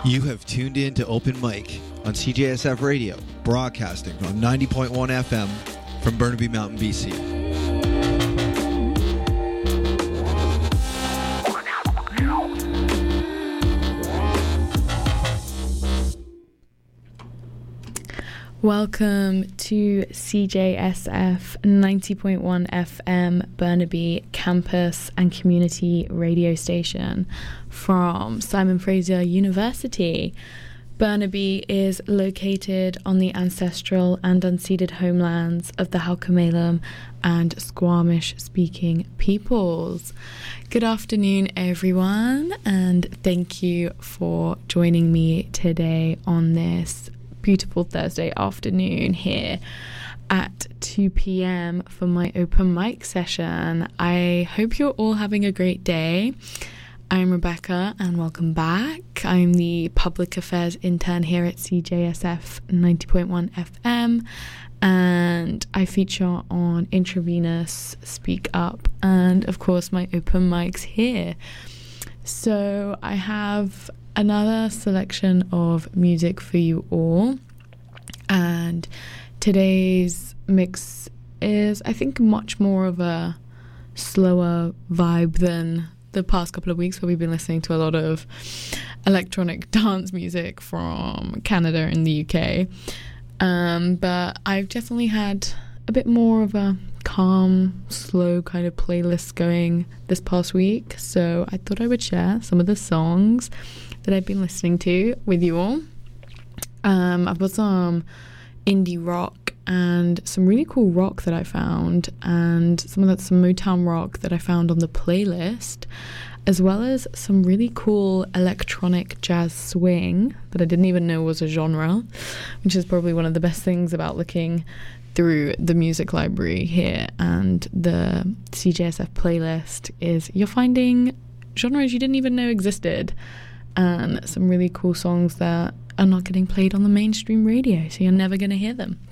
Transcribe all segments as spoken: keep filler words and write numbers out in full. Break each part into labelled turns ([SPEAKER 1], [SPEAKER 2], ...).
[SPEAKER 1] You have tuned in to Open Mic on C J S F Radio, broadcasting on ninety point one F M from Burnaby Mountain, B C.
[SPEAKER 2] Welcome to C J S F ninety point one F M Burnaby campus and community radio station from Simon Fraser University. Burnaby is located on the ancestral and unceded homelands of the Halkomelem and Squamish-speaking peoples. Good afternoon, everyone, and thank you for joining me today on this beautiful Thursday afternoon here at two p.m. for my open mic session. I hope you're all having a great day. I'm Rebecca and welcome back. I'm the public affairs intern here at C J S F ninety point one F M, and I feature on Intravenous, Speak Up, and of course my open mics here. So I have another selection of music for you all, and today's mix is, I think, much more of a slower vibe than the past couple of weeks where we've been listening to a lot of electronic dance music from Canada and the U K, um, but I've definitely had a bit more of a calm, slow kind of playlist going this past week, so I thought I would share some of the songs that I've been listening to with you all. Um, I've got some indie rock and some really cool rock that I found, and some of that some Motown rock that I found on the playlist, as well as some really cool electronic jazz swing that I didn't even know was a genre, which is probably one of the best things about looking through the music library here and the C J S F playlist is you're finding genres you didn't even know existed, and some really cool songs that are not getting played on the mainstream radio, so you're never going to hear them.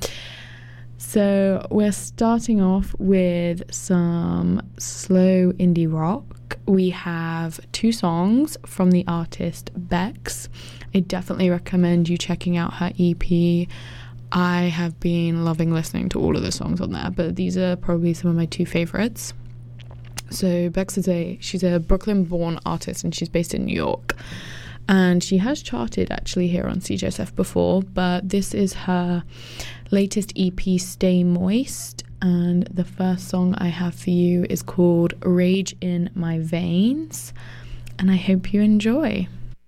[SPEAKER 2] So we're starting off with some slow indie rock. We have two songs from the artist Bex. I definitely recommend you checking out her E P. I have been loving listening to all of the songs on there, but these are probably some of my two favorites. So Bex is a she's a Brooklyn-born artist, and she's based in New York. And she has charted actually here on C J S F before, but this is her latest E P, Stay Moist. And the first song I have for you is called Rage in My Veins. And I hope you enjoy.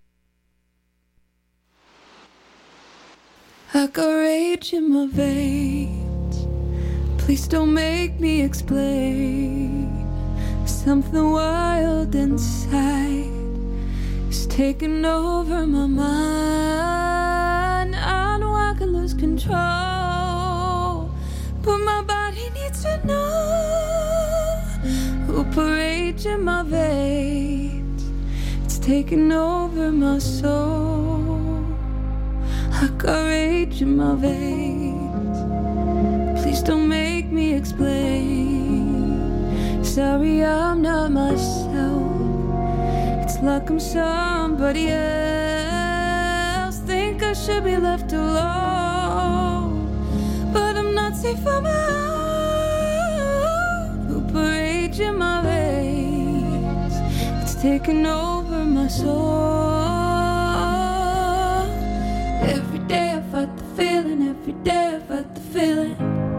[SPEAKER 3] I got rage in my veins. Please don't make me explain. Something wild inside is taking over my mind. I know I can lose control, but my body needs to know who put rage in my veins. It's taking over my soul. I got rage in my veins. Please don't make me explain. Sorry, I'm not myself. It's like I'm somebody else. Think I should be left alone, but I'm not safe on my own. Who put rage in my veins? It's taking over my soul. Every day I fight the feeling. Every day I fight the feeling.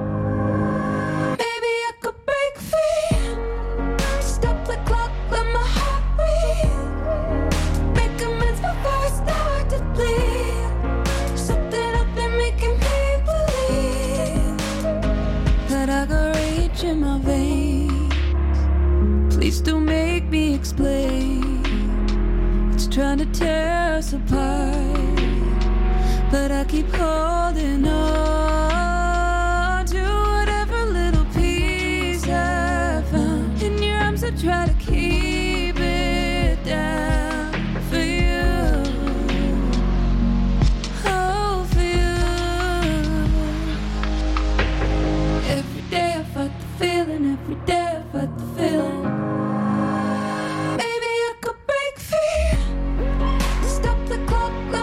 [SPEAKER 3] Maybe I could break free. Stop the clock, let my heart breathe. Make amends before I start to bleed. Something up there making me believe that I got rage in my veins. Please don't make me explain. It's trying to tear us apart, but I keep holding on to whatever little piece I found. In your arms I try to keep it down for you. Oh, for you. Every day I fight the feeling. Every day I fight the feeling. Maybe I could break free. Stop the clock.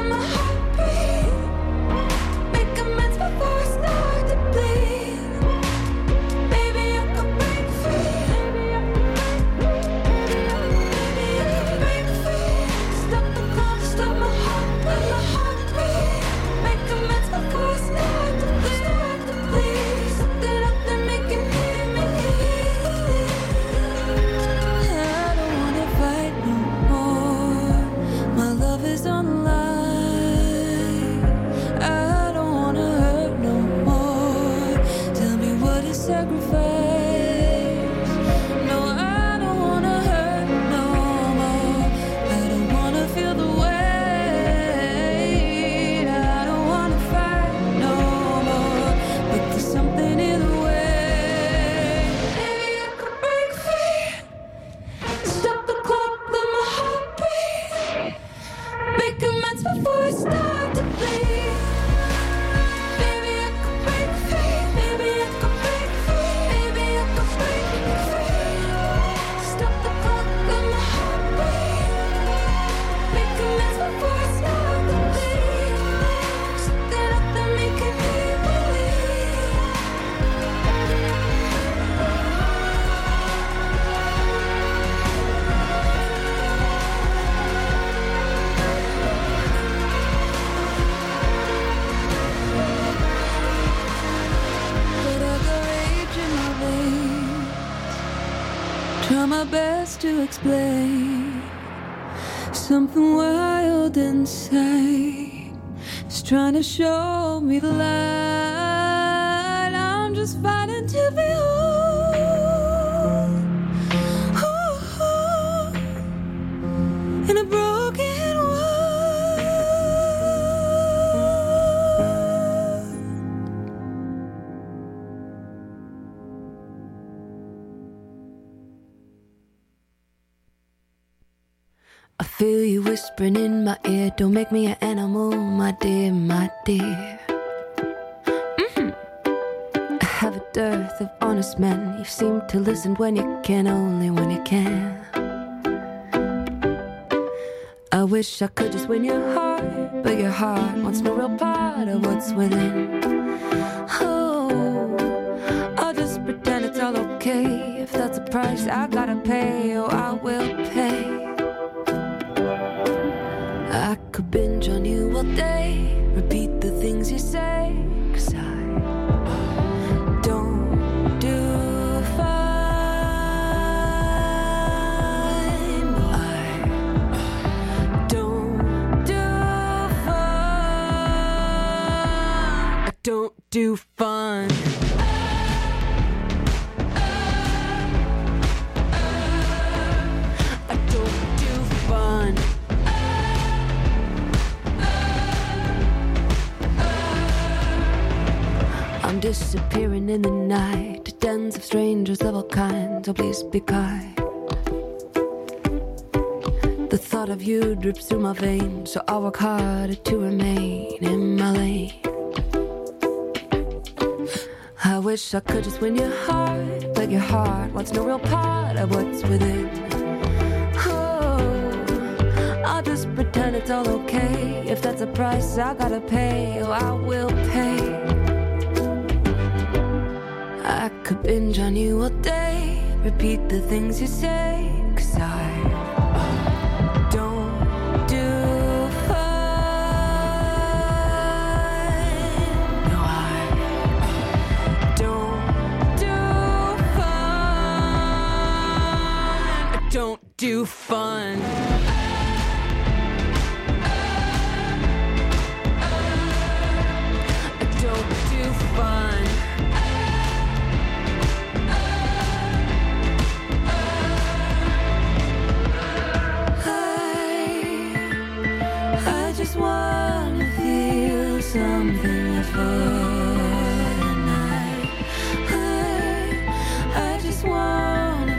[SPEAKER 3] best to explain. Something wild inside is trying to show me the light. I'm just fighting to be whole. Ooh, in a broken world. I feel you whispering in my ear. Don't make me an animal, my dear, my dear. Mm-hmm. I have a dearth of honest men. You seem to listen when you can, only when you can. I wish I could just win your heart, but your heart wants no real part of what's within. Oh, I'll just pretend it's all okay. If that's a price I gotta pay, oh, I will pay. I could binge on you all day, repeat the things you say, 'cause I don't do fine. No, I don't do fine. I don't do fun. I don't do fun. I'm disappearing in the night to dens of strangers of all kinds. Oh, please be kind. The thought of you drips through my veins, so I'll work harder to remain in my lane. I wish I could just win your heart, but your heart wants no real part of what's within. Oh, I'll just pretend it's all okay. If that's a price I gotta pay, oh, I will pay. I could binge on you all day, repeat the things you say, 'cause I don't do fine. No, I don't do fine. I don't do fun. I don't do fun. I just wanna feel something before the night. I, I just wanna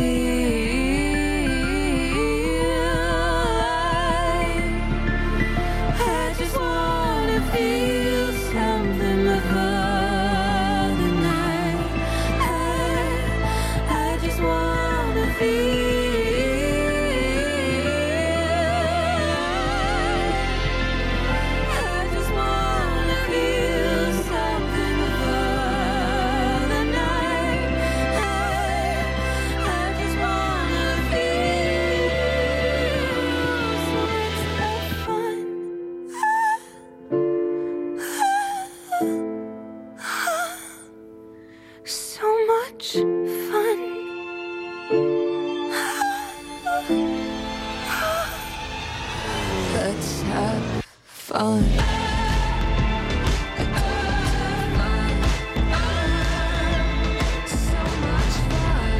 [SPEAKER 3] feel. I, I just wanna feel something before the night. I, I just wanna feel. Let's have fun. So much fun.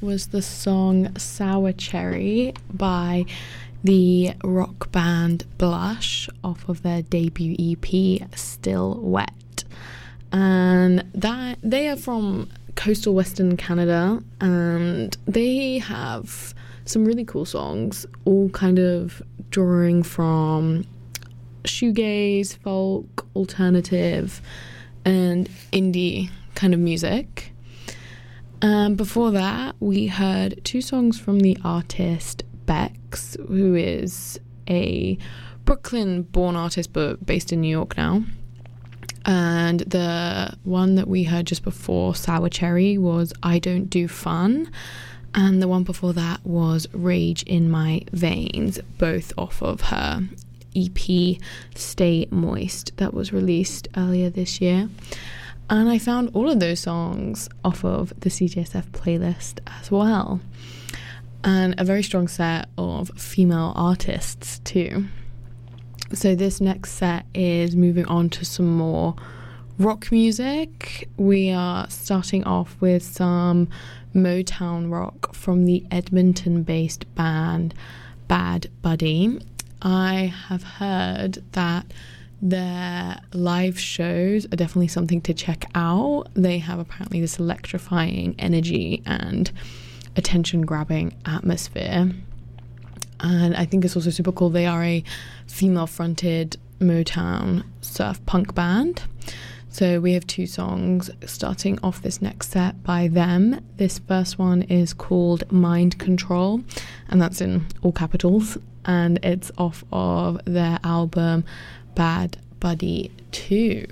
[SPEAKER 2] was the song Sour Cherry by the rock band Blush off of their debut E P Still Wet. And that they are from coastal Western Canada, and they have some really cool songs, all kind of drawing from shoegaze, folk, alternative, and indie kind of music. Um, before that, we heard two songs from the artist Bex, who is a Brooklyn-born artist but based in New York now. And the one that we heard just before, Sour Cherry, was I Don't Do Fun. And the one before that was Rage in My Veins, both off of her E P Stay Moist that was released earlier this year. And I found all of those songs off of the C J S F playlist as well. And a very strong set of female artists too. So this next set is moving on to some more rock music. We are starting off with some Motown rock from the Edmonton-based band Bad Buddy. I have heard that their live shows are definitely something to check out. They have apparently this electrifying energy and attention-grabbing atmosphere. And I think it's also super cool. They are a female-fronted Motown surf punk band. So we have two songs starting off this next set by them. This first one is called Mind Control, and that's in all capitals. And it's off of their album Bad Buddy two.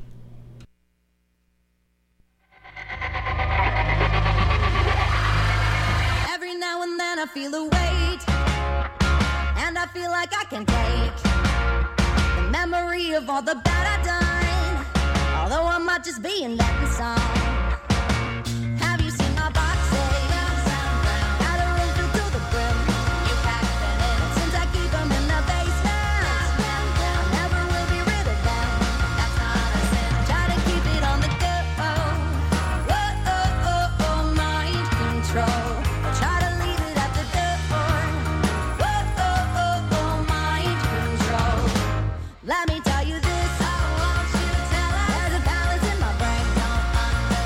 [SPEAKER 4] Every now and then I feel a weight, and I feel like I can take the memory of all the bad I've done, although I might just be in that song. Have you seen my boxes? Got a room filled to the brim. You pack them in, and since I keep them in the basement, I never will be rid of them. That's not a sin. Try to keep it on the go. Whoa, oh, oh, oh, mind control. Try to leave it at the door. Whoa, oh, oh, oh, mind control. Let me tell you this. I want you to tell us. There's a balance in my brain. Don't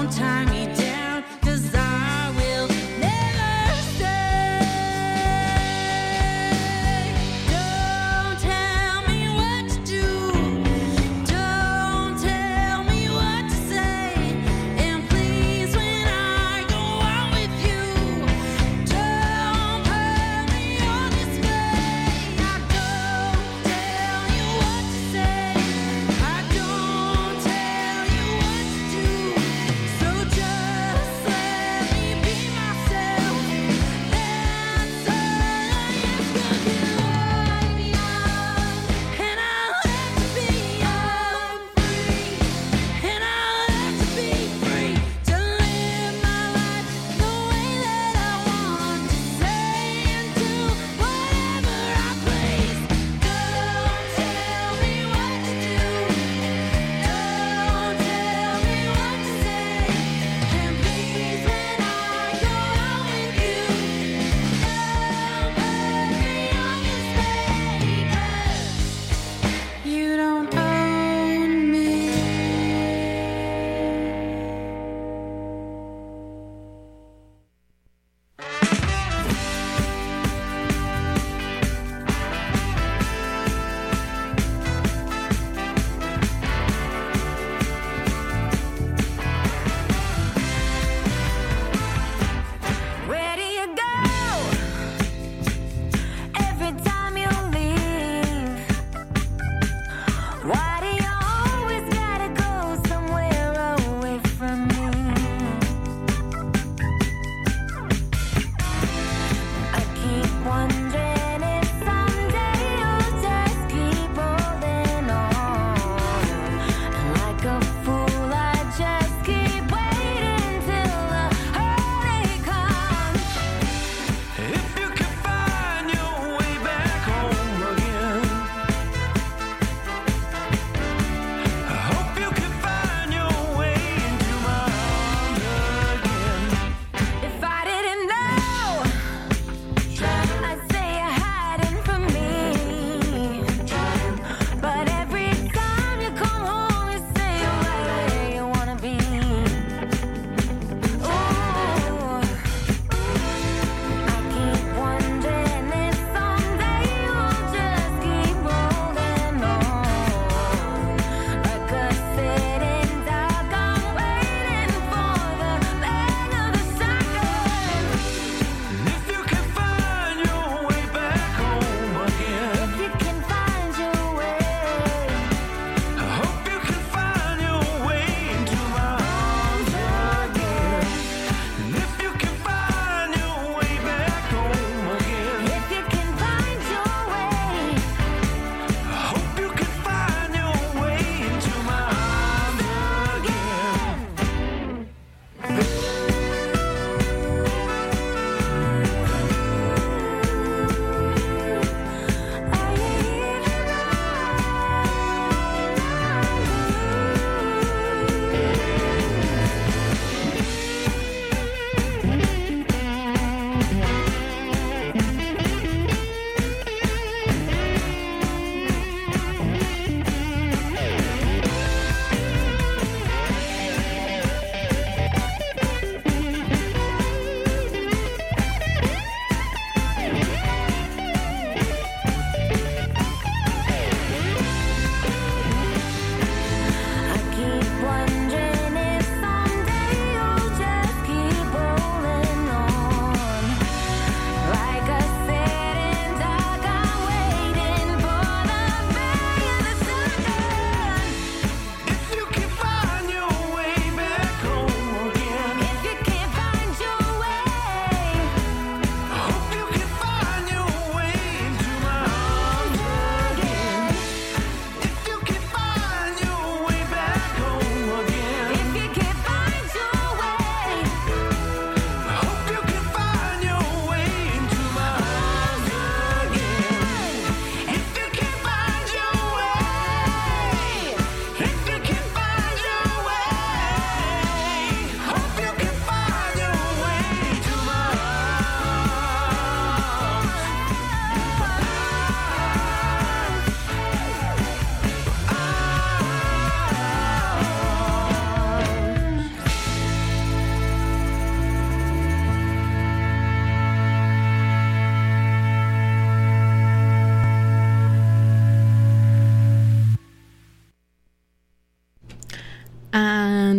[SPEAKER 5] Don't tie me down, 'cause I will never stay. Don't tell me what to do. Don't tell me what to say. And please, when I go out with you, don't put me on display. I don't tell you what to say. I don't tell you what to do. So just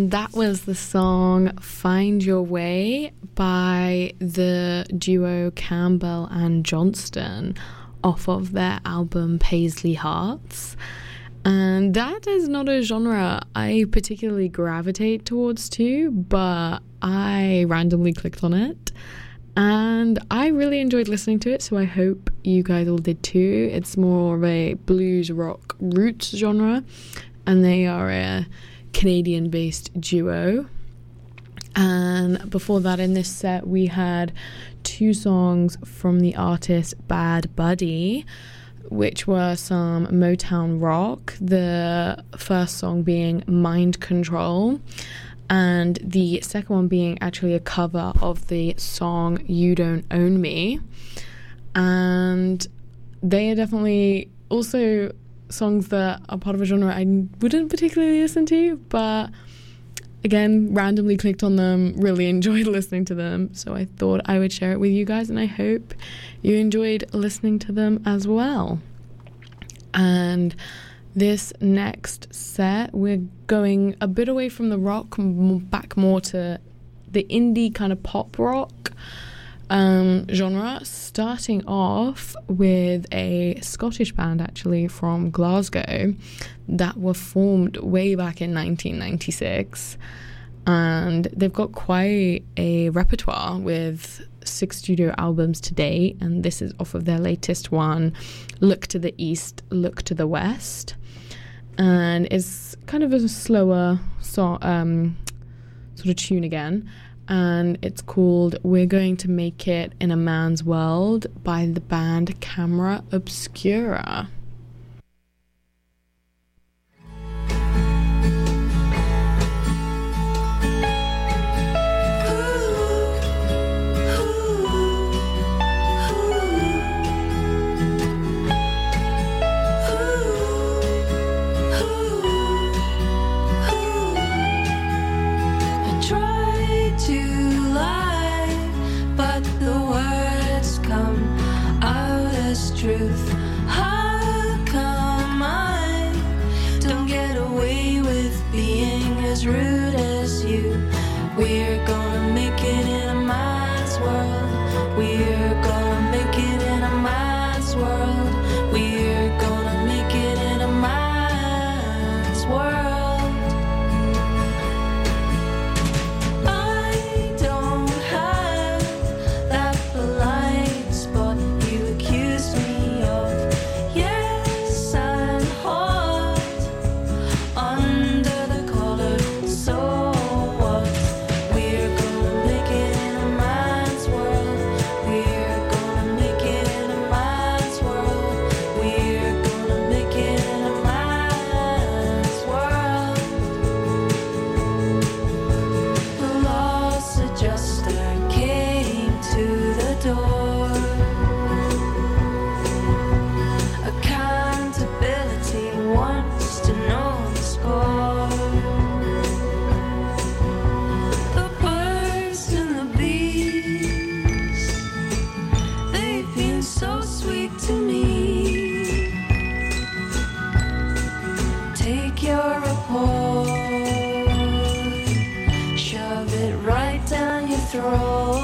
[SPEAKER 2] And that was the song Find Your Way by the duo Campbell and Johnston off of their album Paisley Hearts. And that is not a genre I particularly gravitate towards too, but I randomly clicked on it and I really enjoyed listening to it, so I hope you guys all did too. It's more of a blues rock roots genre, and they are a Canadian-based duo. And before that, in this set, we had two songs from the artist Bad Buddy, which were some Motown rock, the first song being Mind Control, and the second one being actually a cover of the song You Don't Own Me. And they are definitely also songs that are part of a genre I wouldn't particularly listen to, but again, randomly clicked on them, really enjoyed listening to them, so I thought I would share it with you guys, and I hope you enjoyed listening to them as well. And this next set, we're going a bit away from the rock, back more to the indie kind of pop rock um, genre, starting off with a Scottish band actually from Glasgow that were formed way back in nineteen ninety-six, and they've got quite a repertoire with six studio albums to date, and this is off of their latest one, Look to the East, Look to the West, and it's kind of a slower so, um, sort of tune again, and it's called We're Going to Make It in a Man's World by the band Camera Obscura.
[SPEAKER 5] Truth. How come I don't get away with being as rude as you? We're gonna make it in a man's world. We're gonna make it in a man's world. We're gonna make it in a man's world. I don't have that blind spot you accused me. Yes, I'm hot under the collar, so what? We're gonna make it in a man's world. We're gonna make it in a man's world. We're gonna make it in a man's world. The loss adjuster came to the door. Accountability wants to know the score. The birds and the bees, they've been so sweet to me. Take your report, shove it right down your throat.